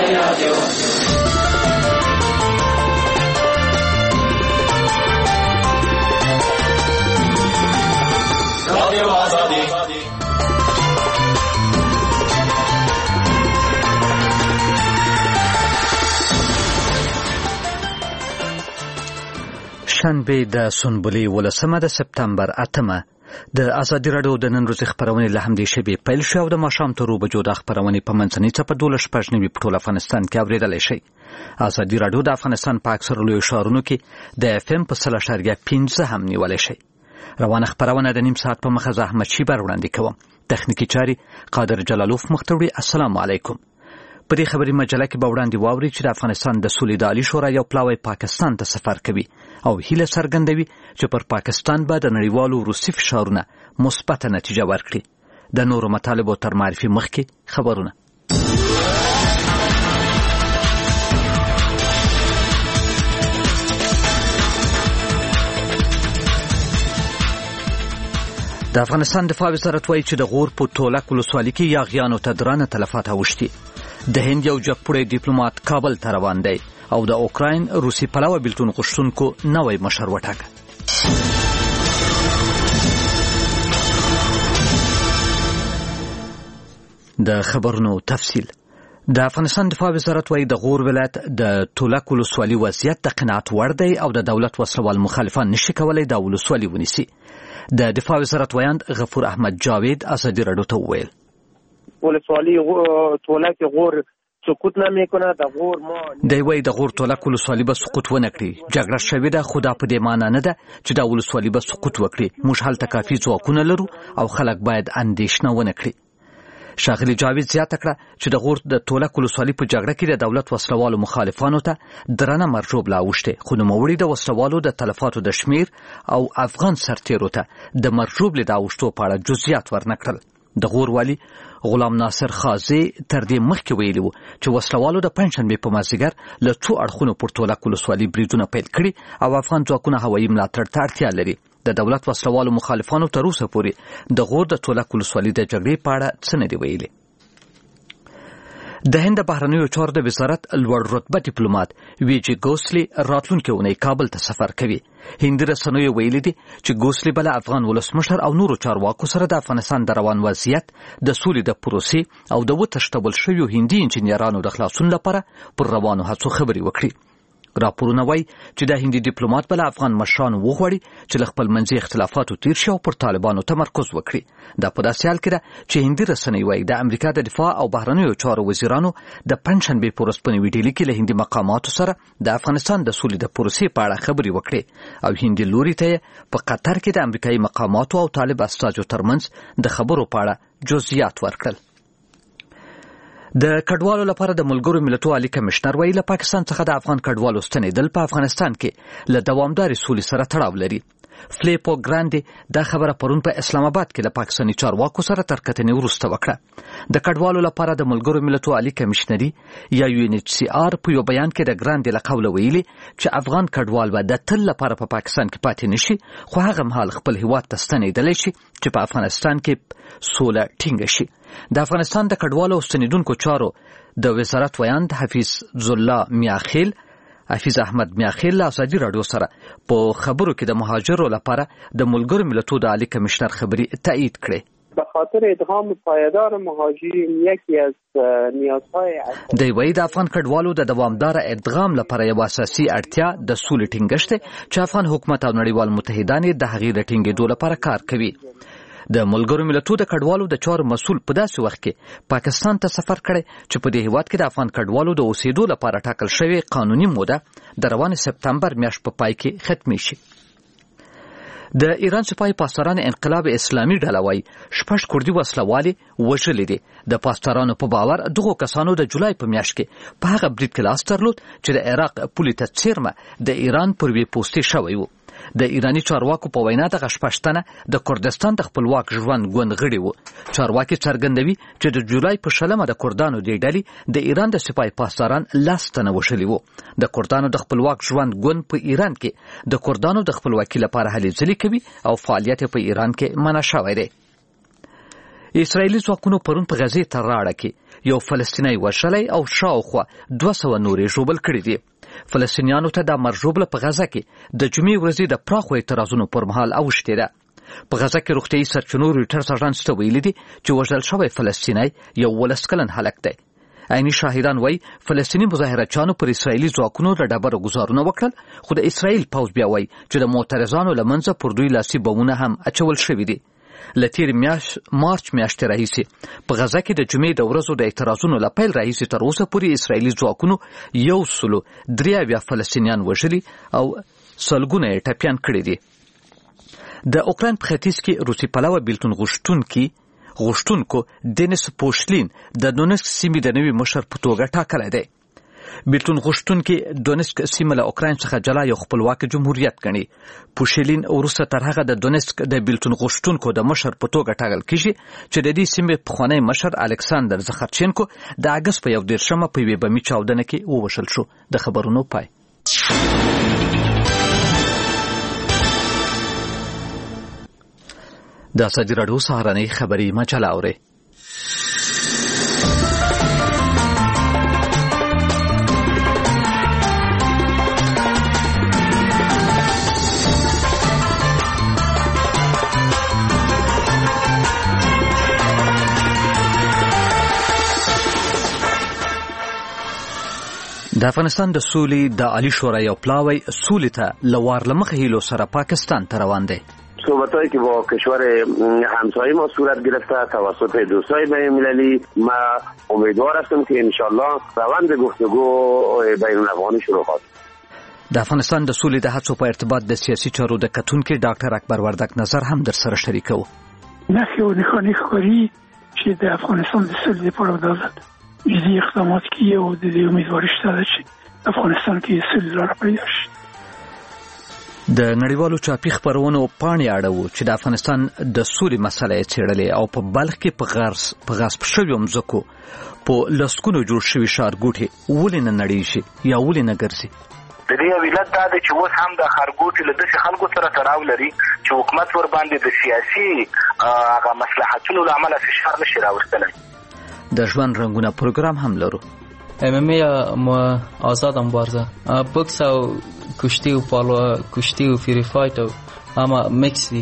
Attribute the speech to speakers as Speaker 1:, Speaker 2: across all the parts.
Speaker 1: شنبه د سنبلې 18 د سپتمبر 8 د ازادي راډیو د نن ورځې خبرونه له همدې شیبې پیل شو او د ماښام تر 2 بجو د خبرونه په منځنۍ څپه 12 په ټول افغانستان کې اوریدلای شي. ازادي راډیو د افغانستان په اکثر لوی ښارونو کې د FM په 0.5 هم نیولای شي. روانه خبرونه د نیم ساعت په مخه زحمت شي بر وړاندې کوم. تخنیکی چاري قادر جلالوف مختوری. السلام علیکم. په دې خبري مجله کې به وړاندې واوري چې د افغانستان د سولې د عالی شورا یو پلاوی پاکستان ته سفر کوي او هیله څرګندوي چې پر پاکستان به د نړیوالو روسي فشارونه مثبت نتیجه ورکړي. د نورو مطالبو تر معرفي مخکې خبرونه. د افغانستان دفاع وزارت وایي چې د غور په تولک ولسوالۍ کې یاغیانو ته درانه تلفات اوښتي. د هند یو جګپوړی ډیپلوماټ کابل ته روان دی او د اوکراین روسي پلوه بیلتون غوښتونکو نوی مشر وټاکه. د خبرونو تفصیل. د افغانستان دفاع وزارت وایي د غور ولایت د تولک ولسوالۍ وضعیت د قناعت وړ دی او د دولت وسلوال مخالفان نشي کولای دا ولسوالۍ ونیسي. د دفاع وزارت ویاند غفور احمد جاوید ازادی راډیو ته وویل
Speaker 2: ولسوالی تولک غور سقوط نمیکنه. د غور ما
Speaker 1: دی وایي د غور تولک ولسوالی به سقوط ونه کړي. جګړه شوې ده خو دا په دې معنی نه ده چې دا ولسوالی به سقوط وکړي. موږ هلته کافي ځواکونه لرو او خلک باید اندېښنه ونه کړي. شاغلی جاوید زیاته کړه چې د غور د تولک ولسوالی په جګړه کې د دولت وسلوالو مخالفانو ته درنه مرجوب لا اوښتې خو نوموړي د وسلوالو د تلفاتو د شمیر او افغان سرتیرو ته د مرجوب له اوښتو په اړه جزئیات ورنکړل. د غور والی غلام ناصر خازي تر دې مخکې ویلي و چې وسلوالو د پنځشنبې په مازدیګر له څو اړخونو پر تولک ولسوالۍ بریدونه پیل کړي او افغان ځواکونه هوایي ملاتړ ته اړتیا لري. د دولت وسلوالو مخالفانو تر اوسه پورې د غور د تولک ولسوالۍ د جګړې په اړه څه نه دي ویلي. د هند بهرنیو چارو د وزارت لوړ رتبه ډیپلوماټ ویجی ګوسلی راتلونکي اونۍ کابل ته سفر کوي. هندي رسنیو ویلي دي چې ګوسلی بل افغان ولسمشر او نورو چارواکو سره د افغانستان د روان وضعیت د سولې د پروسې او د وتښتول شویو هندي انجنیرانو د خلاصون لپاره پر روانو هڅو خبري وکړي. راپورونه وایي چې د هندي ډیپلوماټ بل افغان مشرانو وغواړي چې له خپل منځي اختلافاتو تیر شي او پر طالبانو تمرکز وکړي. دا په داسې حال کې ده چې هندي رسنۍ وایي د امریکا د دفاع او بهرنیو چارو وزیرانو د پنځشنبې په ورځ په نوي ډیلي کې له هندي مقاماتو سره د افغانستان د سولې د پروسې په اړه خبرې وکړي او هندي لوري ته په قطر کې د امریکایي مقاماتو او طالب استازو ترمنځ د خبرو په اړه جزئیات ورکړل. د کډوالو لپاره د ملګرو ملتونو عالی کمشنر وایي له پاکستان څخه د افغان کډوالو ستنېدل په افغانستان کې له دوامدارې سولې سره تړاو لري. فلیپو ګراندي دا خبره پرون په اسلام آباد کې له پاکستاني چارواکو سره تر کتنې وروسته وکړه. د کډوالو لپاره د ملګرو ملتونو عالی کمشنري یا UNHCR په یو بیان کې د ګراندي له قوله ویلي چې افغان کډوال به د تل لپاره په پاکستان کې پاتې نشي خو هغه مهال خپل هیواد ته ستنېدلی شي چې په افغانستان کې سوله ټینګه شي. د افغانستان د کډوالو او ستنېدونکو چارو د وزارت ویاند حفیظ احمد میاخیل له ازادي راډیو سره په خبرو کې د مهاجرو لپاره د ملګرو ملتونو د عالی کمشنر خبري تایید کړې.
Speaker 2: به خاطر ادغام پایدار مهاجرین یکی از نیازهای
Speaker 1: دی وایي د افغان کډوالو د دوامدار ادغام لپاره یو اساسي اړتیا د سولې ټینګښت دی چې افغان حکومت او نړیوال متحدان د هغې د ټینګېدو لپاره کار کوي. د ملګرو ملتونو د کډوالو د چارو مسؤل په داسې وخت کې پاکستان ته سفر کړی چې په دې هیواد کې د افغان کډوالو د اوسېدو لپاره ټاکل شوی قانوني موده د روان سپتمبر میاشت په پای کې ختمي شي. د ایران سپاه پاسداران انقلاب اسلامي ډله وایي 6 کردي وسلوالې وژلي دي. د پاسدارانو په باور دغو کسانو د جولای په میاشت کې په هغه برید کې لاس درلود چې د عراق پولې ته څیرمه د ایران پر وی پوستې شوی و. د ایرانی چارواکو په وینا دغه 6 تنه د کردستان د خپلواک ژوند ګوند غړي وو. چارواکي څرګندوي چې د جولای په 16 د کردانو د ډلې د ایران د سپاه پاسداران لاس تنه وشلي وو. د کردانو د خپلواک ژوند ګوند په ایران کې د کردانو د خپلواکۍ لپاره هلې ځلې کوي او فعالیت په ایران کې منع شوی دی. اسرائیلي ځواکونو پرون په غزې تر راړه کې یو فلسطینی وژلی او شاوخوا 200 نورې ژوبل کړي دي. فلسطینیانو ته د مرژوبله په غزه کې د جمعې ورځې د پراخو اعتراضونو پر مهال اوښتې ده. په غزه کې روغتیايي سرچینو رویټرز اژانس ته ویلي دي چې وژل شوی فلسطینی یو 19 کلن هلک دی. عیني شاهدان وایي فلسطیني مظاهرچیانو پر اسرائیلي ځواکونو د ډبرو ګزارونه وکړل، خو د اسرائیل پوځ بیا وایي چې د معترضانو له منځه پر دوی لاسي بمونه هم اچول شوي دي. له تېرې مارچ میاشتې راهیسې په غزه کې د جمعې د ورځو د اعتراضونو له پیل راهیسې تر اوسه پورې اسرائیلي ځواکونو 173 فلسطینیان وژلي او سلګونه یې ټپیان کړي دي. د اوکراین په ختیځ کې روسي پلوه بیلتون غوښتونکو دینیس پوشلین د دونسک سیمې د نوي مشر په توګه ټاکلی دی. بیلتون غوښتونکي دونسک سیمه له اوکراین څخه جلا یو خپلواک جمهوریت ګڼي. پوشلین وروسته تر هغه د دونسک د بیلتون غوښتونکو د مشر په توګه ټاکل کیږي چې د دې سیمې پخوانی مشر الکساندر زخرچینکو د اګست په 11 په یوې بمي چاودنه کې ووژل شو. د خبرونو پای. د ازادي راډیو سهارنۍ خبري مجله اورئ. د افغانستان د سولې د عالی شورا یو پلاوی سولې ته له وارلمخه هیلو سره پاکستان ته روان دی.
Speaker 3: صحبتایی که با کشور همسایه ما صورت گرفته توسط دوستای بین‌المللی، ما امیدوار هستم که انشالله روند گفتگو بین الافغانی شروع خواهد.
Speaker 1: د افغانستان د سولې د هڅو په ارتباط د سیاسي چارو د کتونکي ډاکټر اکبر وردک نظر هم در سره شریکو.
Speaker 4: نفی و نښانې ښکاري چې د افغانستان د سولې لپاره دولت جدي اقدامات کوي او د دې امیدواري شته چې افغانستان کې سولې لاره پیدا شي.
Speaker 1: د نړیوالو چاپی خبرونو پاڼې اړوو چې د افغانستان د سولې مسله یې څېړلې او په بلخ کې په غصب شویو مځکو په لسګونو جوړ شوي ښارګوټي ولې نه نړېږي یا ولې نه ګرځي.
Speaker 5: د دې علت دا دی چې اوس هم د ښارګوټي له داسې خلکو سره تړاو لري چې حکومت ورباندې د سیاسي هغه مصلحتونو له امله فشار نشي راوستلی.
Speaker 1: د ژوند رنګونه پروګرام هم لرو.
Speaker 6: MMA آزاد مبارزه، بوکس او کشتی و پالو، کشتی و فری فایت و اما میکس دی.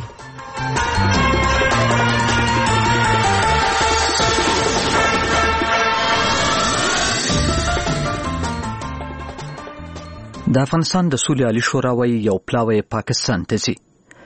Speaker 1: د افغانستان د سولې عالی شورا وایي یو پلاوی پاکستان ته ځي.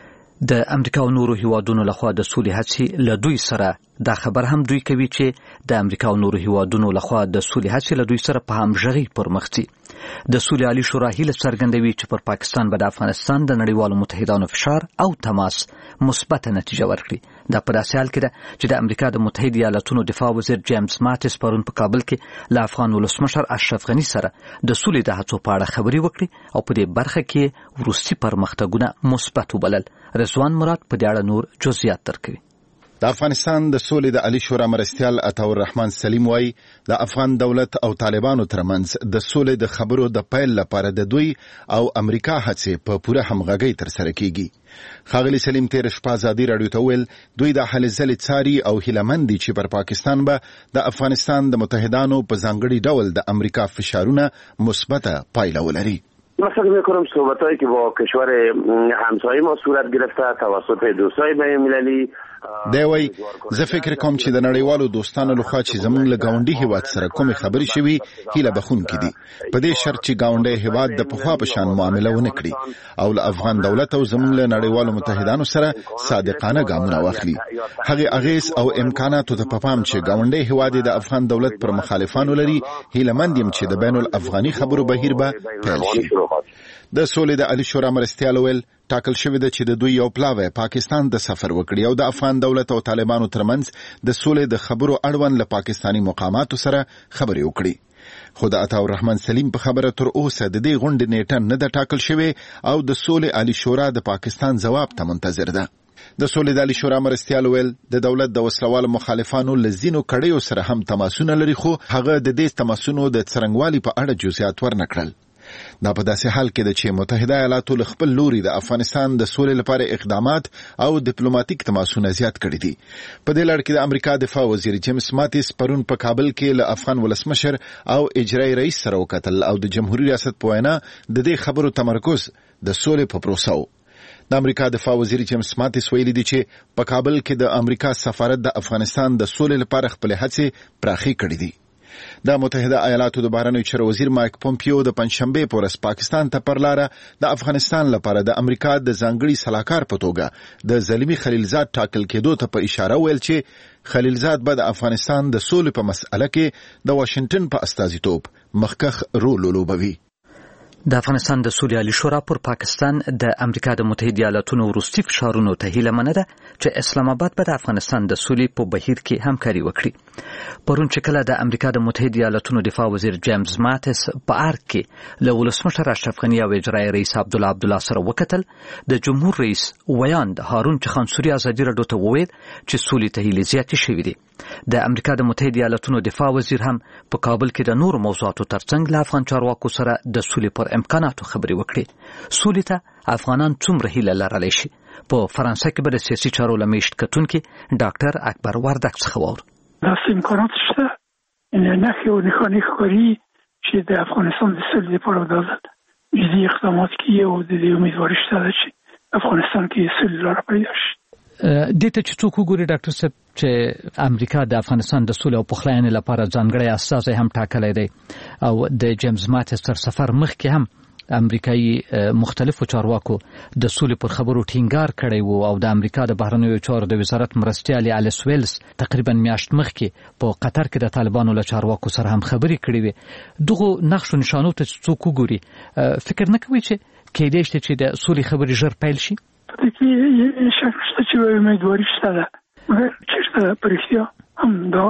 Speaker 1: د امریکا او نورو هیوادونو لخوا د سولې هڅې له دوی سره دا خبر هم دوی کوي چې د امریکا او نورو هیوادونو لخوا د سولې هڅې له دوی سره په همغږۍ پر مخ ځي. د سولې عالی شورا هیله څرګندوي چې پر پاکستان به د افغانستان د نړیوالو متحدانو فشار او تماس مثبت نتیجه ورکړي. دا په داسې حال کې ده چې د امریکا د متحده ایالاتونو دفاع وزیر جیمز ماتس پرون په کابل کې له افغان ولسمشر اشرف غني سره د سولې د هڅو په اړه خبرې وکړي او په دې برخه کې وروستي پرمختګونه مثبت وبلل. رضوان مراد په دې اړه نور جزئیات درکوي.
Speaker 7: د افغانستان د سولې د عالی شورا مرستیال عطاالرحمن سلیم وایي د افغان دولت او طالبانو ترمنځ د سولې د خبرو د پیل لپاره د دوی او امریکا هڅې په پوره همغږۍ ترسره کیږي. ښاغلي سلیم تېره شپه ازادي راډیو ته ویل دوی د هلې ځلې څاري او هیلهمند دي چې پر پاکستان به د افغانستان د متحدانو په ځانګړي ډول د امریکا فشارونه مثبته پایله ولري.
Speaker 3: من فکر میکنم صحبتایی که با کشور همسایه ما صورت گرفته توسط دوستای بین‌المللی
Speaker 7: دی وایي زه فکر کوم چې د نړیوالو دوستانو لخوا چې زموږ له ګاونډي هیواد سره کومې خبرې شوي هیله بخونکي دي، په دې شرط چې ګاونډی هیواد د پخوا په شان معامله ونه کړي او له افغان دولت او زموږ له نړیوالو متحدانو سره صادقانه ګامونه واخلي. هغې اغیز او امکاناتو ته په پام چې ګاونډی هیواد د افغان دولت پر مخالفانو لري، هیلهمند یم چې د بین الافغاني خبرو بهیر به پیل شي. د سولې د عالی شورا مرستیال ویل ټاکل شوی ده چې د دوی یو پلاوی پاکستان د سفر وکړي او د افغان دولت او طالبانو ترمنځ د سولې د خبرو اړوند له پاکستاني مقاماتو سره خبرې وکړي. خو د عطاالرحمن سلیم په خبره تر اوسه د دې غونډې نیټه نه ده ټاکل شوې او د سولې عالی شورا د پاکستان ځواب ته منتظر ده. د سولې د عالی شورا مرستیال ویل د دولت د وسلوالو مخالفانو له ځینو کړیو سره هم تماسونه لري، خو هغه د دې تماسونو د څرنګوالي په اړه جزئیات ورنکړل. دا په داسې حال کې ده چې متحده ایالاتو له خپل لوري د افغانستان د سولې لپاره اقدامات او ډیپلوماټیک تماسونه زیات کړي دي. په دې لړ کې د امریکا دفاع وزیر جیمز ماتیس پرون په کابل کې له افغان ولسمشر او اجرایي رئیس سره وکتل او د جمهوریت ریاست په وینا د دې خبرو تمرکز د سولې په پروسه و. د امریکا دفاع وزیر جیمز ماتیس ویلي دی چې په کابل کې د امریکا سفارت د افغانستان د سولې لپاره خپل هڅې پراخې کړې دي. د متحده ایالاتو د بهرنیو چارو وزیر مایک پومپیو د پنځشنبه په ورځ پاکستان ته پر لاره د افغانستان لپاره د امریکا د ځانګړي سلاکار په توګه د زلمی خلیلزاد ټاکل کېدو ته په اشاره ویل چې خلیلزاد به د افغانستان د سولې په مسأله کې د واشنگټن په استازیتوب مخکښ رول ولوبوي.
Speaker 1: د افغانستان د سولې عالی شورا پر پاکستان د امریکا د متحده ایالاتونو وروستي فشارونو ته هیله منه ده چې اسلام آباد به د افغانستان د سولې په بهیر کې همکاري وکړي. پرون چې کله د امریکا د متحده ایالاتونو دفاع وزیر جیمز ماتیس په ارګ کې له ولسمشر اشرف غني او اجرایي رئیس عبدالله سره وکتل، د جمهور رئیس ویاند هارون چخانسوري ازادي راډیو ته وویل چې سولې ته هیلې زیاتې شوې دي. د امریکا د متحده ایالاتونو دفاع وزیر هم په کابل کې د نورو موضوعاتو ترڅنګ له افغان چارواکو سره د سولې پر امکاناتو خبرې وکړي. سولې ته افغانان څومره هیله لرلی شي؟ په فرانسه کې به د سیاسي چارو لمیشت کتونکي ډاکټر اکبر وردک څخه واورو.
Speaker 4: داسې امکانات شته، نښې او نښانې ښکاري چې د افغانستان د سولې لپاره باید جدي اقدامات کیږي او د دې امیدواري شته چې افغانستان کې سولې لاره پیدا شي.
Speaker 1: دې ته چې څوک وګوري ډاکټر صاحب چې امریکا د افغانستان د سولې او پخلاینې لپاره ځانګړی استازی هم ټاکلی دی او د جیمز ماتیس تر سفر مخکې هم امریکایي مختلفو چارواکو د سولې پر خبرو ټینګار کړی وو او د امریکا د بهرنیو چارو د وزارت مرستیال الیس ویلز تقریبا میاشت مخکې په قطر کې د طالبانو له چارواکو سره هم خبرې کړې وې. دغه نقش و نشانو ته څوک وګوري فکر نه کوي چې کېدای شي چې د سولې خبرې ژر پیل شي؟
Speaker 4: کې شک شته چې امیدواري شته ده، مګر چېرته په رښتیا هم دا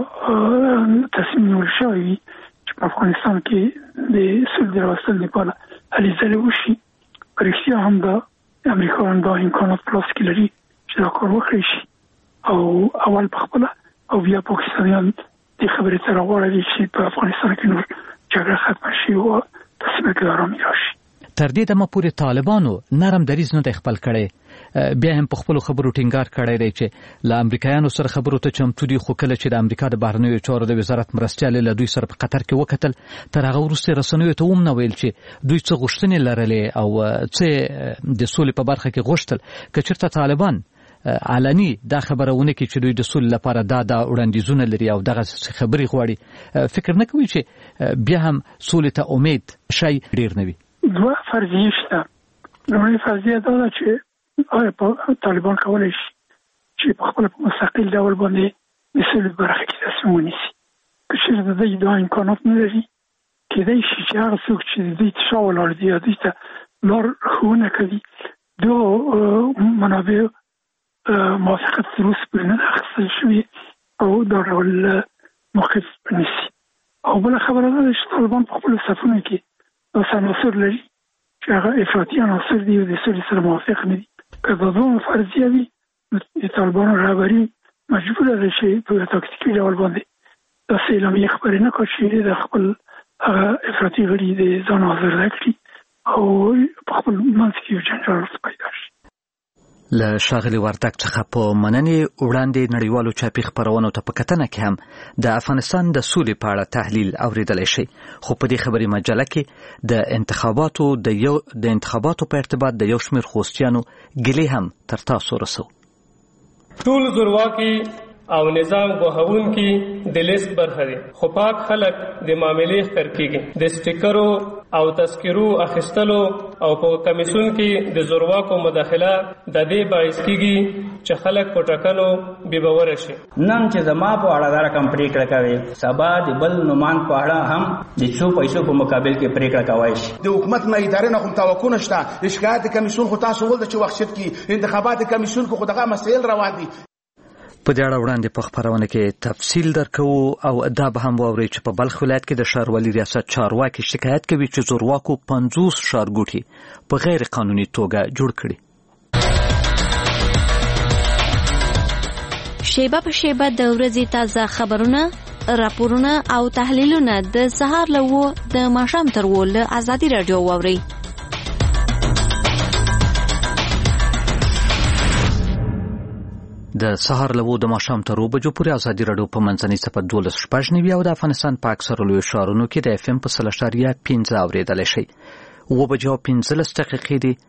Speaker 4: تصمیم نیول شوی وي چې په افغانستان کې د سولې د راوستلو لپاره هلې ځلې وشي، په رښتیا هم دا امریکایان دا امکانات په لاس کې لري چې دا کار وکړی شي او اول په خپله او بیا پاکستانیان دې خبرې ته راواړوي چې په افغانستان کې نور جګړه ختمه شي او تصمیم کې ارامي راشي.
Speaker 1: تر دې دمه پورې طالبانو نرم دریځ نه دی خپل کړی، بیا هم په خپلو خبرو ټینګار کړی دی چې له امریکایانو سره خبرو ته چمتو دي، خو کله چې د امریکا د بهرنیو چارو د وزارت مرستیال له دوی سره په قطر کې وکتل، تر هغه وروسته رسنیو ته هم نه ویل چې دوی څه غوښتنې لرلې او څه د سولې په برخه کې غوښتل. که چېرته طالبان علني دا خبرونه کې چې دوی د سولې لپاره دا وړاندیزونه لري او دغه خبرې غواړي، فکر نه کوي چې بیا هم سولې ته امید شي ډیر نه وي؟
Speaker 4: دوه فرضیې شته. لومړی فرضیه دا ده چې آیا طالبان کولی شي چې په خپله په مستقل ډول باندې د سولې په برخه کې تصمیم ونیسي. که چېرته د دوی دا امکانات نه لري، کېدای شي چې هغه څوک چې د دوی تر شا ولاړ دي یا دوی ته لار ښوونه کوي دغه منابع موافقت تر اوسه پورې نه ده اخیستل شوې او دا ډول موقف ونیسي. او بله خبره دا ده چې طالبان په خپلو صفونو کې داسې عناصر لري چې هغه افراطي عناصر دي او د سولې سره موافق نه دي. که دا دوه فرضیه وي نو د طالبانو رهبري مجبوره ده چې په تاکتیکي ډول باندې داسې اعلامیې خپرې نه کړي چې د خپل هغه افراطي غړي د ځان آزاده کړي او په خپل منځ کې یو جنجال پیدا شي.
Speaker 1: له ښاغلي وردک څخه په مننې وړاندې نړیوالو چاپي خپرونو ته په کتنه کې هم د افغانستان د سولې په اړه تحلیل اوریدلی شي، خو په دې خبري مجله کې د انتخاباتو په ارتباط د یو شمېر خوستیانو ګیلې هم تر تاسو رسو.
Speaker 8: ټول زورواکي او نظام ګوهونکي د لیست برخه دي، خو پاک خلک د معاملې ښکر کېږي. د سټیکرو او تذکرو اخیستلو او په کمیسیون کې د زورواکو مداخله د دې باعث کېږي چې خلک په ټاکنو بې باوره شي.
Speaker 9: نن چې زما په اړه دا رقم پرېکړه کوي، سبا د بل نومان په اړه هم د څو پیسو په مقابل کې پرېکړه کوي شي.
Speaker 10: د حکومت نه ادارې نه کوم توقع نشته. د شکایت کمیسیون خو تاسو ول چې وخت کې انتخابات کمیسیون خو دغه مسایل روان دي.
Speaker 1: په دې اړه وړاندې په خپرونه کې تفصیل درکو او دا به هم واورئ چې په بلخ ولایت کې د ښاروالي ریاست چارواکي شکایت کوي چې زورواکو 50 ښارګوټي په غیر قانوني توګه جوړ کړي.
Speaker 11: شیبه په شیبه د ورځې تازه خبرونه راپورونه او تحلیلونه د سهار له 9 د ماښام تر 10 له ازادي رادیو واوري.
Speaker 1: د سهار له 9 د ماښام تر 10 بجو پورې ازادي رادیو په منځنۍ صفحه 12 او د افغانستان په اکثره لویو ښارونو کې د FM په 0.5 اوریدل شي. 9 بجو 15 دقیقې دي.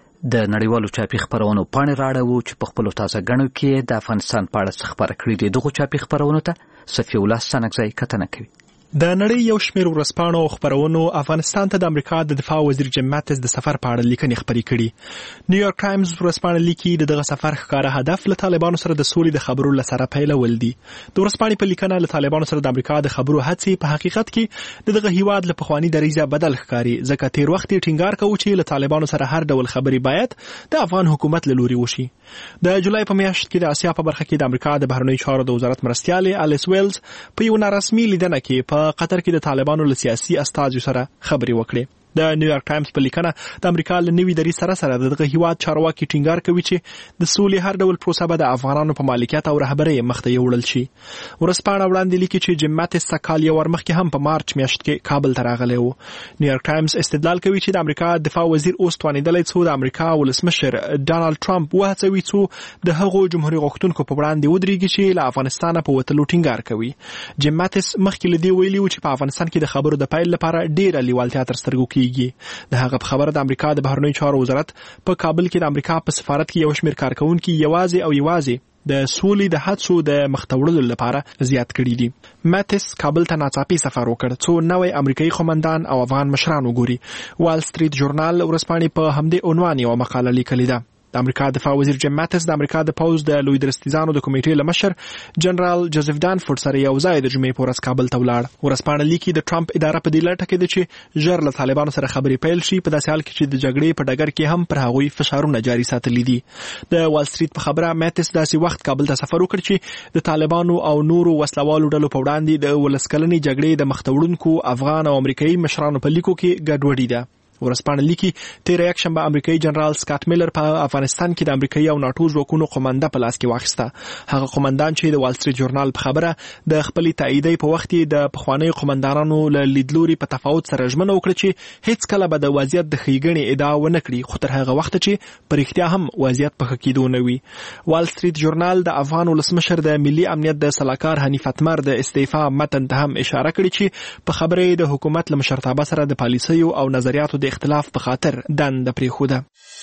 Speaker 1: د نړیوالو چاپی خبرونو پاڼې راړو چې په خپل تازه غنو کې د افغانستان په اړه خبره کړې دي. دغه چاپی خبرونو ته صفی الله سنگزای کتنه کوي.
Speaker 12: د نړۍ یو شمېر ورځپاڼو او خبرونو افغانستان ته د امریکا د دفاع وزیر جیم ماتس د سفر په اړه لیکنې خپرې کړي. نیویارک ټایمز ورځپاڼه لیکي دغه سفر ښکاره هدف له طالبانو سره د سولې د خبرو لسره پیلول دي. د ورځپاڼې په لیکنه له طالبانو سره د امریکا د خبرو هڅې په حقیقت کې دغه هیواد له پخوانی دریځه بدل ښکاري، ځکه تیر وخت ټینګار کوي چې له طالبانو سره هر ډول خبرې باید د افغان حکومت له لوري وشي. د جولای په میاشت کې د اسیا په برخه کې د امریکا د بهرنیو چارو د وزارت مرستیال الیس ویلز په یو نارسمي لیدنه کې په قطر کې د طالبانو له سیاسي استازو سره خبرې وکړې. د نیویارک ټایمز په لیکنه د امریکا له نوي دریځ سره دغه هیواد چارواکي ټینګار کوي چې د سولې هر ډول پروسه به د افغانانو په مالکیت او رهبرۍ مخته یوړل شي. ورځپاڼه وړاندې لیکي چې جیم ماتس کال یو ور مخکې هم په مارچ میاشت کې کابل ته راغلی و. نیویارک ټایمز استدلال کوي چې د امریکا دفاع وزیر اوس توانیدلی څو د امریکا ولسمشر ډانلډ ټرمپ وهڅوي څو د هغو جمهوریت غوښتونکو په وړاندې ودرېږي چې له افغانستانه په وتلو ټینګار کوي. جیم ماتس مخکې له دې ویلي و چې په افغانستان کې د خبرو د پیل لپاره ډېره لیوالتیا تر سترګو کېږي. د هغه خبره د امریکا د بهرنیو چارو وزارت په کابل کې د امریکا په سفارت کې یو شمېر کارکونکو یوازې د سولې د هڅو د مختوړلو لپاره زیات کړي دي. ماتس کابل ته ناڅاپي سفر وکړ څو نوې امریکایي قومندان او افغان مشران وګوري. وال سټریټ ژورنال ورځپاڼې په همدې عنوان یو مقاله لیکلې ده. د امریکا دفاع وزیر جیم ماتس د امریکا د پوز د لوی درستیزانو د کمیټې له مشر جنرال جوزف دانفورد سره یو ځای د جمعې په ورځ کابل ته ولاړ. ورځپاڼه لیکي د ټرمپ اداره په دې لټه کې ده چې ژر له طالبانو سره خبرې پیل شي، په داسې حال کې چې د جګړې په ډګر کې هم پر هغوی فشارونه جاري ساتلي دي. د وال سټریټ په خبره ماتس داسې وخت کابل ته سفر وکړ چې د طالبانو او نورو وسلوالو ډلو په وړاندې د ولسکلنې جګړې د مخته افغان او امریکایي مشرانو په لیکو کې ګډوډي ده. ورځپاڼه لیکي تیر یک شنبه امریکایي جنرال سکاټ میلر په افغانستان کې د امریکایي او ناتو ځواکونو قومنده په لاس کې واخیسته. هغه قومندان چې د وال سټریټ ژورنال په خبره د خپل تاییدي په وخت د پخوانیو قومندانانو له لیدلوري په تفاوت سره ژمنه وکړه چې هیڅ کله به د وضعیت د ښېګڼې ادعا ونه کړي، خو تر هغه وخت چې په رښتیا هم وضعیت په ښه کېدو نه وي. وال سټریټ ژورنال د افغان ولسمشر د ملي امنیت د سلاکار حنیف اتمر د استعفا متن ته هم اشاره کړې چې په خبره د حکومت له مشرتابه سره د پالیسیو او نظریاتو د اختلاف په خاطر دند پریښوده.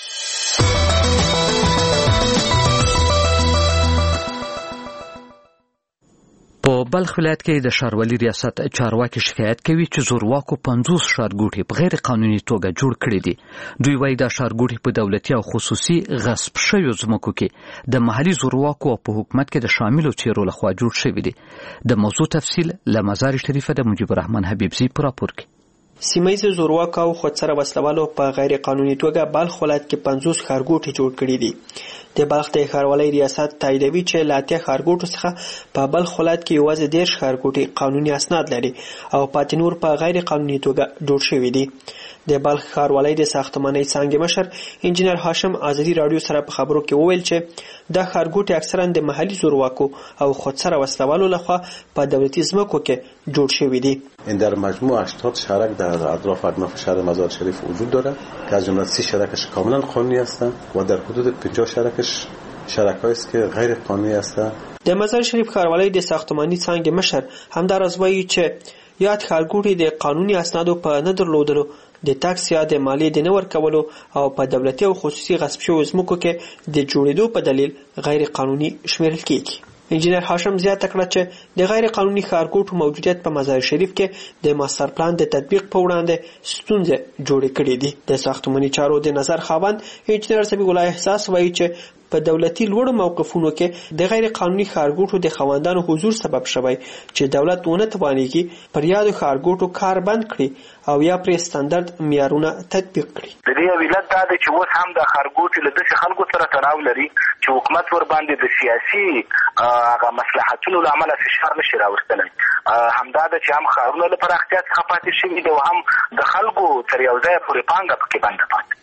Speaker 1: په بلخ ولایت کې د ښاروالي ریاست چارواکي شکایت کوي چې زورواکو 50 ښارګوټي په غیر قانوني توګه جوړ کړي دي. دوی وایي دا ښارګوټي په دولتي او خصوصي غصب شویو ځمکو کې د محلي زورواکو په حکومت کې د شاملو چیرو لخوا جوړ شوي دي. د موضوع تفصیل له مزار شریفه د مجيب الرحمن حبیبزی په راپور کې.
Speaker 13: سیمایي زورواکو او خودسره وسلوالو په غیر قانوني توګه بلخ ولایت کې 50 ښارګوټي جوړ کړي دي. د بلخ د ښاروالۍ ریاست تاییدوي چې له 80 ښارګوټو څخه په بلخ ولایت کې یوازې 10 ښارګوټي قانوني اسناد لري او پاتې نور په غیر قانوني توګه جوړ شوي دي. د بلخ ښاروالۍ د ساختماني څانګې مشر انجینر هاشم ازادي رادیو سره په خبرو کې وویل چې دا ښارګوټي اکثرا د محلي زورواکو او خودسره وسلوالو لخوا په دولتي ځمکو کې جوړ شوي دي.
Speaker 14: این در مجموع 80 شهرک در اطراف اطراف شهر مزار شریف وجود دارد که از جمله 30 شهرکش کاملا قانونی هستند و در حدود 50 شهرکش شرکایی است که غیر قانونی هستند.
Speaker 13: د مزار شریف ښاروالۍ د ساختماني څانګې مشر همداراز وایي چې یاد ښارګوټي د قانوني اسنادو په نه درلودلو د ټاکس یا د مالیې د نه ورکولو او په دولتي او خصوصي غصب شویو ځمکو کې د جوړېدو په دلیل غیر قانوني شمیرل کیږي. انجینر هاشم زیاته کړه چې د غیر قانوني ښارګوټو موجودیت په مزار شریف کې د ماستر پلان د تطبیق په وړاندې ستونزې جوړې کړې دي. د ساختماني چارو د نظر خاوند انجینر سبیح الله احساس وایي چې په دولتي لوړو موقفونو کې د غیر قانوني ښارګوټو د خاوندانو حضور سبب شوی چې دولت ونه توانېږي پر یادو ښارګوټو کار بند کړي او یا پرې ستاندرد معیارونه تطبیق کړي.
Speaker 5: د دې علت دا دی چې اوس هم د ښارګوټي له داسې خلکو سره تړاو لري چې حکومت ورباندې د سیاسي هغه مصلحتونو له امله فشار نشي راوستلی. همدا ده چې هم ښارونه له پراختیا څخه پاتې شوي دي او هم د خلکو تر یو ځایه پورې پانګه پکې بنده پاتې.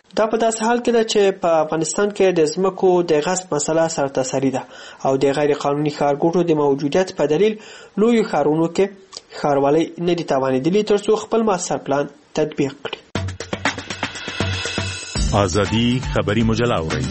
Speaker 13: دا په داسې حال کې ده چې په افغانستان کې د ځمکو د غصب مسله سرتاسري ده او د غیر قانوني ښارګوټو د موجودیت په دلیل لویو ښارونو کې ښاروالۍ نه دي توانېدلي ترڅو خپل ماستر پلان تطبیق کړي.
Speaker 15: ازادي خبري مجله اورئ.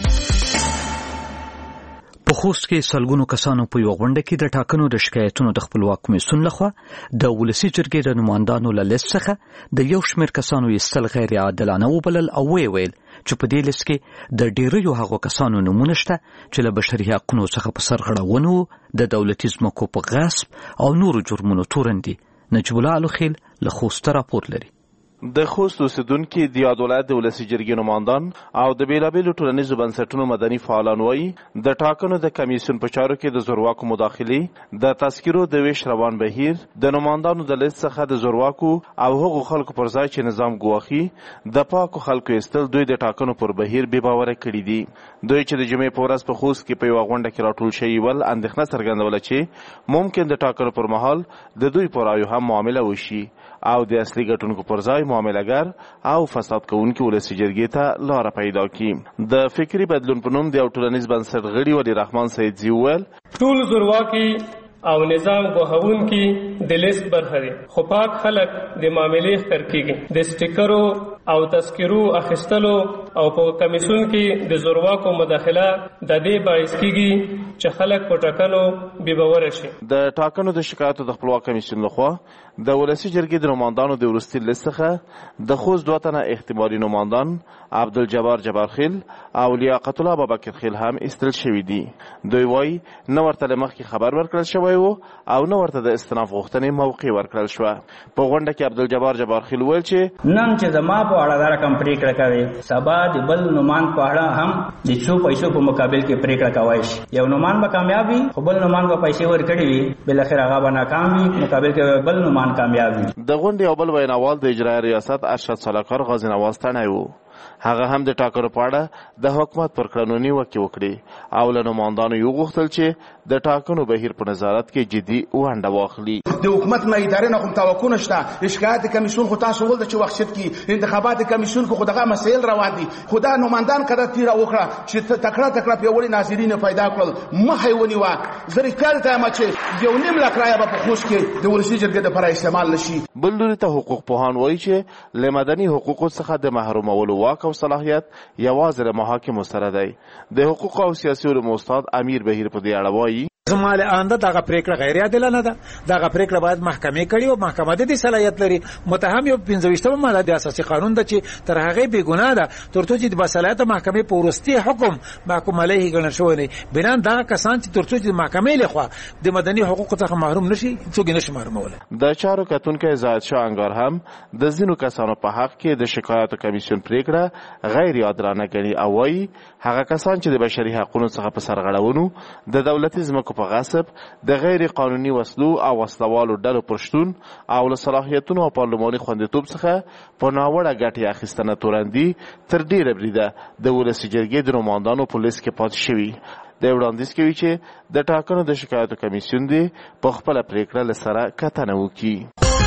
Speaker 1: په خوست کې سلګونو کسانو په یو غونډه کې د ټاکنو د شکایتونو د خپلواک کمیسیون لخوا د ولسي جرګې د نمائندانو له لیست څخه د یو شمېر کسانو ایستل غیر عادلانه وبلل او ویل چې په دې لیست کې د ډیریو هغو کسانو نومونه شته چې له بشري حقوقو څخه په سرغړونو د دولتي ځمکو په غصب او نورو جرمونو تورن دي. نجیب الله الخیل له خوست راپور لري.
Speaker 16: د خوست اوسیدونکو د یاد ولایت د ولسي جرګې نمائندان او د بیلابیلو ټولنیزو بنسټونو مدني فعالان وایي د ټاکنو د کمیسیون په چارو کې د زورواکو مداخلې د تذکرو د ویش روان بهیر د نمائندانو د لیست څخه د زورواکو او هغو خلکو پر ځای چې نظام ګواښي د پاکو خلکو ایستل دوی د ټاکنو پر بهیر بې باوره کړي دي. دوی چې د جمعې په ورځ په خوست کې په یوه غونډه کې راټول شوي ول اندېښنه څرګندوله چې ممکن د ټاکنو پر مهال د دوی په رایو هم معامله وشي او د اصلي ګټونکو پر ځای معاملهګر او فساد کوونکي ولسي جرګې ته لاره پیدا کړي. د فکري بدلون په نوم د یو ټولنیز بنسټ غړي ولی رحمان سیدزي وویل
Speaker 8: ټول زورواکي او نظام ګواښونکي د لیست برخه دي خو پاک خلک د معاملې ښکر کېږي د سټیکرو او تذکرو اخیستلو او په کمیسیون کې د زورواکو مداخله د دې باعث کېږي چې خلک په ټاکنو بې باوره شي.
Speaker 16: د ټاکنو د شکایاتو د خپلواک کمیسیون لخوا د ولسي جرګې د نمائندانو د وروستي لیست څخه د خوست 2 تنه احتمالي نمائندان عبدالجبار جبارخیل او لیاقت الله بابکرخیل هم ایستل شوي دي. دوی وایي نه ورته له مخکې خبر ورکړل شوی و او نه ورته د استناف غوښتنې موقع ورکړل شوه. په غونډه کې عبدالجبار جبارخیل وویل چې
Speaker 9: نن چې زما په اړه دا رقم پریکړه کوي سبا د بل نومان په اړه هم د څو پیسو په مقابل کې پریکړه کوي شي. یو نومان به کامیاب وي خو بل نومان به پیسې ورکړي وي بل اخر هغه به ناکام وي مقابل کې بل نومان کامیاب وي.
Speaker 16: د غونډې یو بل ویناوال د اجرایي ریاست ارشد سلاکار غازی نواز تڼی و. هغه هم د ټاکنو په اړه د حکومت پر کړنو نیوکې وکړي او له نمائندانو یې وغوښتل چې د ټاکنو بهیر په نظارت کې جدي ونډه واخلي.
Speaker 10: د حکومت نه ادارې نه کوم توقع نشته. شکایت کمیسیون خو تاسو ول د چې وخت کې انتخابات کمیسیون خو دغه مسایل روان دي. خدا نمائندان کړه تیر وکړه چې تکړه پیوړي ناظرین پیدا کړل مخه ونیوا زری کال ته ما چې یو نیم لک رایا په خوش کې د ولسي جرګې د پر استعمال نشي.
Speaker 16: بل لوري ته حقوق پوهان وایي چې له مدني حقوقو څخه د محرومولو واک او صلاحیت یوازې له محاکمو سره دی. د حقوق او سیاسي علومو استاد امیر بهیر په دې اړه وایي
Speaker 17: زمال آنده دغه پریکړه غیر عادلانه ده. دغه پریکړه باید محکمې کړي او محکمه د دې صلاحیت لري. متهم یو 15مه ماده د اساسي قانون ده چې تر هغه بې ګناه ده ترڅو چې د صلاحیت محکمې په ورستي حکم محکوم علیه ګڼل شوی نه. بنان دغه کسان چې ترڅو چې محکمې لخوا د مدني حقوقو څخه محروم نشي څوک نشي محرومول.
Speaker 16: د چارو کتونکو زاهد شاه انګار هم د ځینو کسانو په حق کې د شکایاتو کمیسیون پریکړه غیر عادلانه ګڼي او وایي هغه کسان چې د بشري حقوقو څخه په سرغړونو د دولتي ځمکو په غصب د غیر قانوني وسلو او وسلوالو ډلو پر شتون او له صلاحیتونو او پارلماني خوندیتوب څخه په ناوړه ګټې اخیستنه تورندي تر ډیره بریده د ولسي جرګې د نمائندانو په لیست کې پاتې شوي. د وړاندیز کوي چې د ټاکنو د شکایاتو کمیسیون دی په خپله پریکړه له سره کتنه وکړي.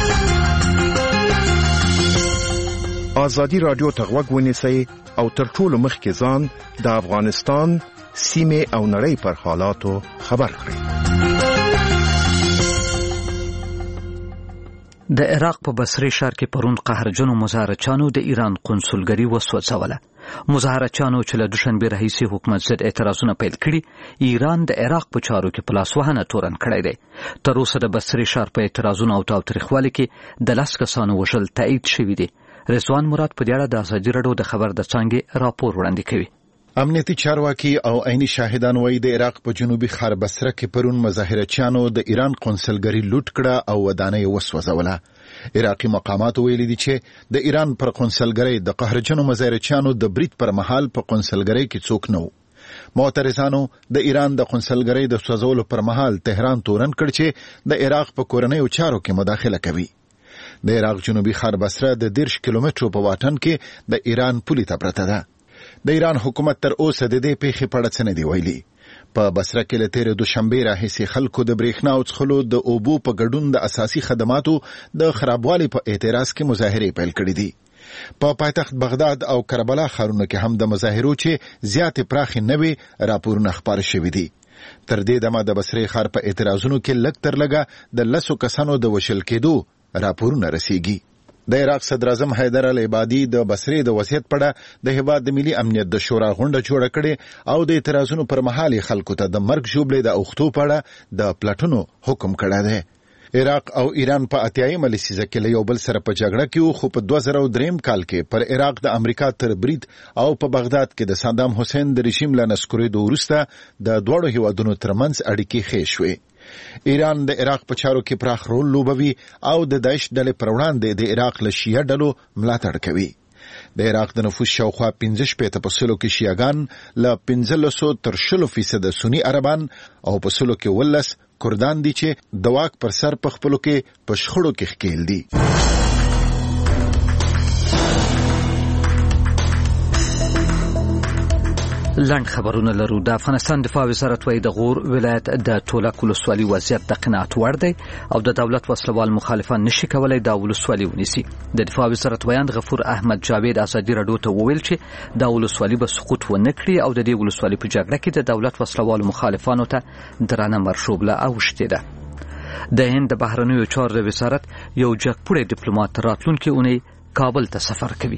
Speaker 18: ازادي راډیو ته غوږ ونیسئ او تر ټولو مخکې ځان د افغانستان سیمې او نړۍ پر حالاتو خبر کړئ.
Speaker 1: د عراق په بصرې ښار کې پرون قهرجنو مظاهرچیانو د ایران قونسلګري وسوځوله. مظاهرچیانو چې له دوشنبې راهیسې حکومت ضد اعتراضونه پیل کړي ایران د عراق په چارو کې په لاسوهنه تورن کړی دی. تر اوسه د بصرې ښار په اعتراضونو او تاوتریخوالي کې د 10 کسانو وژل تایید شوي دي. رضوان مراد په دې اړه د ازادي راډیو د خبر د څانګې راپور وړاندې کوي.
Speaker 7: امنیتي چارواکي او عیني شاهدان وایي د عراق په جنوبي ښار بصره کې پرون مظاهرچیانو د ایران قونسلګري لوټ کړه او ودانۍ وسوځوله. عراقي مقامات ویلي دي چې د ایران پر قونسلګرۍ د قهرجنو مظاهرچیانو د برید پر مهال په قونسلګرۍ کې څوک نه و. معترضانو د ایران د قونسلګرۍ د سوځولو پر مهال تهران تورن کړ چې د عراق په کورنیو چارو کې مداخله کوي. د عراق جنوبي ښار بصره د 10 کیلومترو په واټن کې د ایران پولې ته پرته ده. د ایران حکومت تر اوسه د دې پیښې په اړه څه نه دی ویلي. په بصره کې له تېرې دوشنبې راهیسې خلکو د برېښنا او څښلو د اوبو په ګډون د اساسي خدماتو د خرابوالي په اعتراض کې مظاهرې پیل کړې دي. په پایتخت بغداد او کربلا ښارونو کې هم د مظاهرو چې زیاتې پراخې نه وي راپورونه خپاره شوي دي. تر دې دمه د بصرې ښار په اعتراضونو کې لږ تر لږه د 10 کسانو د وژل کېدو راپورونه رسیږي. د عراق صدر اعظم حیدر العبادي د بصرې د وضعیت په اړه د هیواد د ملي امنیت د شورا غونډه جوړه کړې او د اعتراضونو پر مهال خلکو ته د مرګ ژوبلې د اوښتو په اړه د پلټنو حکم کړی دی. عراق او ایران په 80 لسیزه کې له یو بل سره په جګړه کې وو، خو په 2003 کال کې پر عراق د امریکا تر برید او په بغداد کې د صدام حسین د رژیم له نسکورېدو وروسته د دواړو هیوادونو ترمنځ اړیکې ښې شوې. ایران د عراق په چارو کې پراخ رول لوبوي او د داعش ډلې پر وړاندې د عراق له شیعه ډلو ملاتړ کوي. د عراق د نفوس شاوخوا 15% کې شیعهګان، له 15 تر 20% سنی عربان او په 10 کې 10 کردان دي چې د واک پر سر په خپلو کې په شخړو کې ښکېل دي.
Speaker 1: لنډ خبرونه لرو. د افغانستان دفاع وزارت وايي د غور ولایت د تولک ولسوالي وضعیت د قناعت وړ دی او د دولت وسلوال مخالفان نشي کولای دا ولسوالي ونیسي. د دفاع وزارت ویاند غفور احمد جاوید ازادي راډیو ته وویل چې دا ولسوالي به سقوط ونه کړي او د دې ولسوالي په جګړه کې د دولت وسلوال مخالفانو ته درانه مرشوبله اوښتې ده. د هند د بهرنیو چارو د وزارت یو جګپوړی ډیپلوماټ راتلونکي اونۍ کابل ته سفر کوي.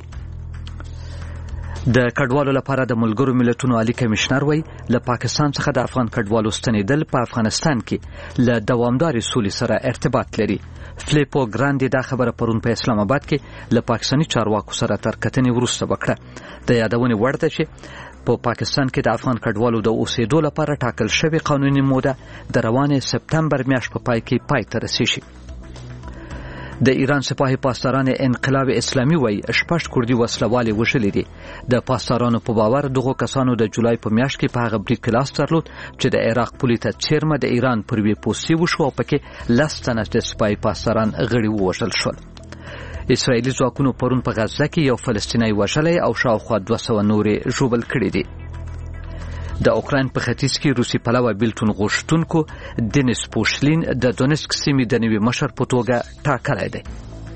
Speaker 1: د کډوالو لپاره د ملګرو ملتونو عالی کمشنر وایي له پاکستان څخه د افغان کډوالو ستنېدل په افغانستان کې له دوامدارې سولې سره ارتباط لري. فلیپو ګراندي دا خبره پرون په اسلام آباد کې له پاکستاني چارواکو سره تر کتنې وروسته وکړه. د یادونې وړ ده چې په پاکستان کې د افغان کډوالو د اوسېدو لپاره ټاکل شوې قانوني موده د روانې سپتمبر میاشت په پای کې پای ته رسیږي. د ایران سپاهي پاسداران انقلاب اسلامي وایي 6 کردي وسلوالې وژلي دي. د پاسدارانو په باور دغو کسانو د جولای په میاشت کې په هغه بریک لاس درلود چې د عراق پولې ته څیرمه د ایران پر وی پوسټي وشو او پکې 10 تنه د سپاهي پاسداران غړي ووژل شول. اسرائیلي ځواکونو پرون په غزه کې یو فلسطینی وژلی او شاوخوا 200 نورې ژوبل کړي دي. د اوکراین په ختیځ کې روسي پلوه بیلټون غوښتونکو دنیس پوشلین د دونسک سیمې د نوي مشر په توګه ټاکلی دی.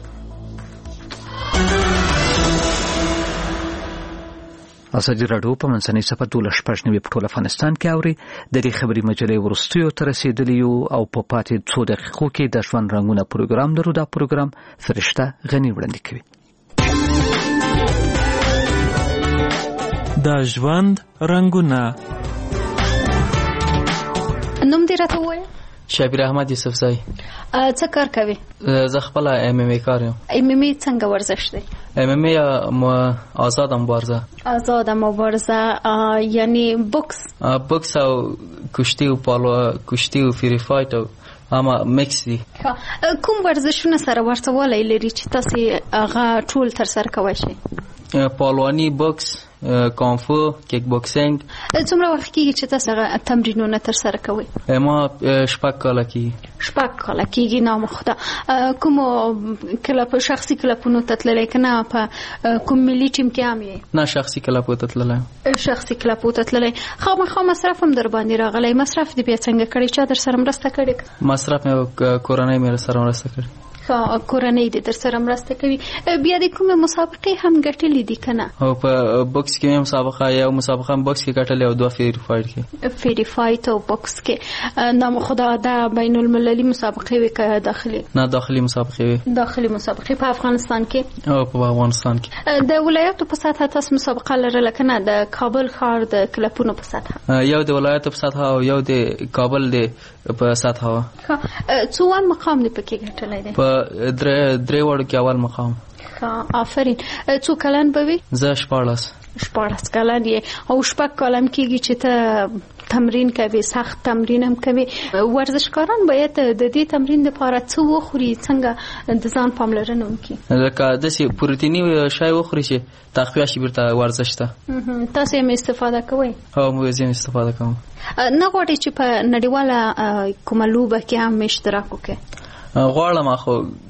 Speaker 1: ازادي راډیو په منځنۍ صفحه 12 په ټول افغانستان کې اوري. د دې خبري مجلې وروستیو ته رسیدلی یو او په پاتې 2 دقیقو کې د ژوند رنګونه پروګرام لرو. دا پروګرام فرشته غنی وړاندې کوي.
Speaker 19: د ژوند رنګونه.
Speaker 20: نوم دې راته ووایه.
Speaker 6: شابیر احمد یوسفزای.
Speaker 20: څه کار کوي؟
Speaker 6: زه خپله MMA کار یم.
Speaker 20: MMA څنګه ورزش دی؟
Speaker 6: MMA آزاده مبارزه.
Speaker 20: آزاده مبارزه یعنی بوکس
Speaker 6: او کشتی او پالو کشتی او فری فایت او اما مکس دي.
Speaker 20: کوم ورزشونه سره ورته والی لري چې تاسو هغه ټول تر سره کوئ شئ؟
Speaker 6: پالوانی، بوکس، کانفو، کیک بوکسینګ.
Speaker 20: څومره وخت کېږي چې تاسو هغه تمرینونه تر سره کوئ؟
Speaker 6: ما 6 کاله کېږي.
Speaker 20: 6 کاله کېږي. نامخته کوم کلب شخصي کلبونو ته تللی که نه په کوم ملي ټیم کې هم یې؟
Speaker 6: نه شخصي کلبو ته تللی.
Speaker 20: شخصي کلبو ته تللی. خامخا مصرف هم در باندې راغلی. مصرف دې بیا څنګه کړی؟ چا در سره مرسته کړې؟
Speaker 6: مصرف مې کورنۍ مې سره مرسته کړې.
Speaker 20: کورنۍ دې در سره مرسته کوي. بیا د کومه مسابقې هم ګټلې دي که نه؟
Speaker 6: او په بوکس کې مسابقه یو مسابقه بوکس کې ګټلې او 2 فری فایټ کې.
Speaker 20: فری فایټ او بوکس کې نام خدا دا بین المللي مسابقې وي که داخلي؟
Speaker 6: نه داخلي مسابقې وي.
Speaker 20: داخلي مسابقې په افغانستان کې
Speaker 6: او په افغانستان کې.
Speaker 20: د ولایتو په سطح تاسو مسابقه لرله که نه؟ د کابل ښار د کلبونو په سطح؟
Speaker 6: یو د ولایتو په سطح او یو د کابل په سطح.
Speaker 20: څوم مقام دې پکې ګټلی دی؟
Speaker 6: په درې وړو کې اول مقام.
Speaker 20: آفرین. څو کلن به وي؟
Speaker 6: زه 14
Speaker 20: کلن یې. او 6 کلن کېږي چې ته تمرین کوي، سخت تمرین هم کوي. ورزشکاران باید د دې تمرین لپاره څه وخوري، څنګه د ځان پاملرنه وکړي؟
Speaker 6: لکه داسې پروتیني شی وخوري چې تقویه شي بیرته ورزش ته.
Speaker 20: تاسو هم استفاده کوئ؟
Speaker 6: هو موږ هم استفاده کوو.
Speaker 20: نه غواړئ چې په نړیواله کومه لوبه کې هم اشتراک وکړئ؟
Speaker 6: غواړم، خو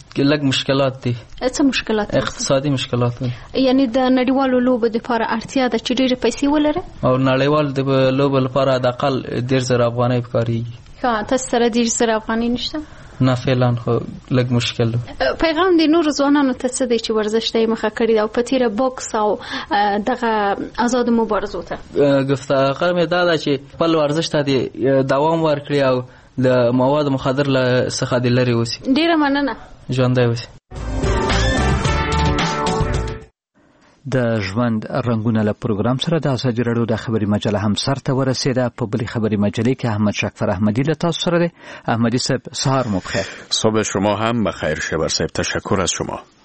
Speaker 6: لږ مشکلات دي.
Speaker 20: څه مشکلات؟
Speaker 6: اقتصادي مشکلات دي.
Speaker 20: یعنی د نړیوالو لوبو لپاره اړتیا ده چې ډېرې پیسې ولري
Speaker 6: او نړیوال د لوبو لپاره د اقل 10,000 افغانۍ پکارېږي.
Speaker 20: ښه، تاسو سره 10,000 افغانۍ نشته؟
Speaker 6: نه فعلا خو لږ مشکل ده.
Speaker 20: پیغام د نورو ځوانانو ته څه دی چې ورزش ته یې مخه کړې ده او په تېره بوکس او دغه آزادو مبارزو ته؟
Speaker 6: گفتاخر مې دا ده چې خپل ورزش ته دوام ورکړي او د مواد مخدر څخه د لرې اوسي.
Speaker 20: ډېره مننه.
Speaker 6: ژوندی اوسي.
Speaker 1: د ژوند رنگونه له پروګرام سره د ازادي راډیو د خبري مجله هم سر ته ورسېده. په بلې خبري مجلې کې احمد شکفر احمدی له تاسو سره دی. احمدی صاحب سهار مو بخیر.
Speaker 21: صبح شما هم بخیر. شبر صاحب تشکر از شما.